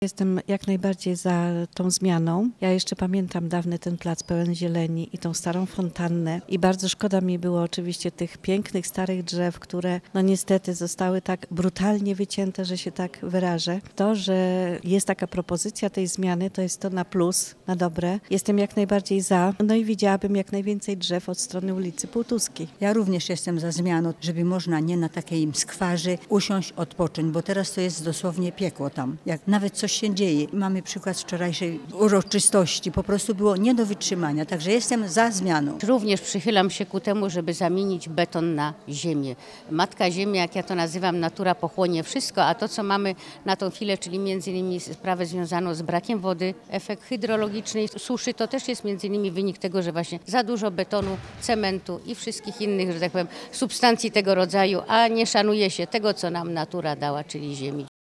Jestem jak najbardziej za tą zmianą. Ja jeszcze pamiętam dawny ten plac pełen zieleni i tą starą fontannę i bardzo szkoda mi było oczywiście tych pięknych, starych drzew, które no niestety zostały tak brutalnie wycięte, że się tak wyrażę. To, że jest taka propozycja tej zmiany, to jest to na plus, na dobre. Jestem jak najbardziej za, no i widziałabym jak najwięcej drzew od strony ulicy Półtuskiej. Ja również jestem za zmianą, żeby można nie na takiej skwarzy usiąść, odpocząć, bo teraz to jest dosłownie piekło tam. Jak nawet coś się dzieje. Mamy przykład z wczorajszej uroczystości. Po prostu było nie do wytrzymania. Także jestem za zmianą. Również przychylam się ku temu, żeby zamienić beton na ziemię. Matka Ziemia, jak ja to nazywam, natura pochłonie wszystko, a to, co mamy na tą chwilę, czyli między innymi sprawę związaną z brakiem wody, efekt hydrologicznej suszy, to też jest między innymi wynik tego, że właśnie za dużo betonu, cementu i wszystkich innych, że tak powiem, substancji tego rodzaju, a nie szanuje się tego, co nam natura dała, czyli ziemi.